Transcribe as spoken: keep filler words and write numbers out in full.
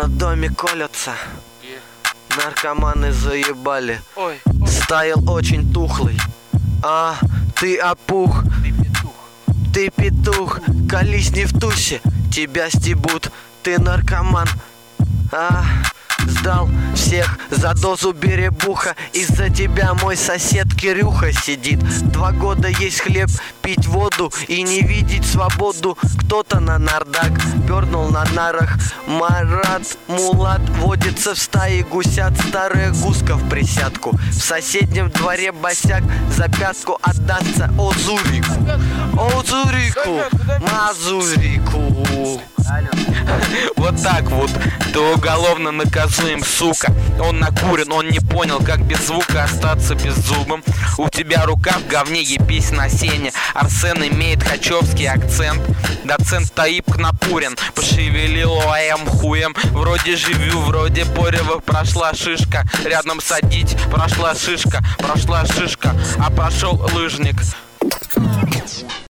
на доме колятся, наркоманы заебали. Ой, стайл очень тухлый, а ты опух. ты петух. Ты петух, колись не в тусе, тебя стебут, ты наркоман. А, сдал всех за дозу беребуха. Из-за тебя мой сосед Кирюха сидит. Два года есть хлеб, пить воду и не видеть свободу. Кто-то на нардак пернул на нарах. Марат Мулат водится в стае гусят. Старая гуска в присядку. В соседнем дворе босяк за пятку отдастся Озурику. Озурику, Мазурику. Вот так вот, ты уголовно наказуем, сука. Он накурен, он не понял, как без звука остаться беззубым. У тебя рука в говне, ебись на сене. Арсен имеет хачевский акцент. Доцент Таиб Кнапурин пошевелил лаем хуем. Вроде живю, вроде Поревых прошла шишка. Рядом садить, прошла шишка, прошла шишка, а прошел лыжник.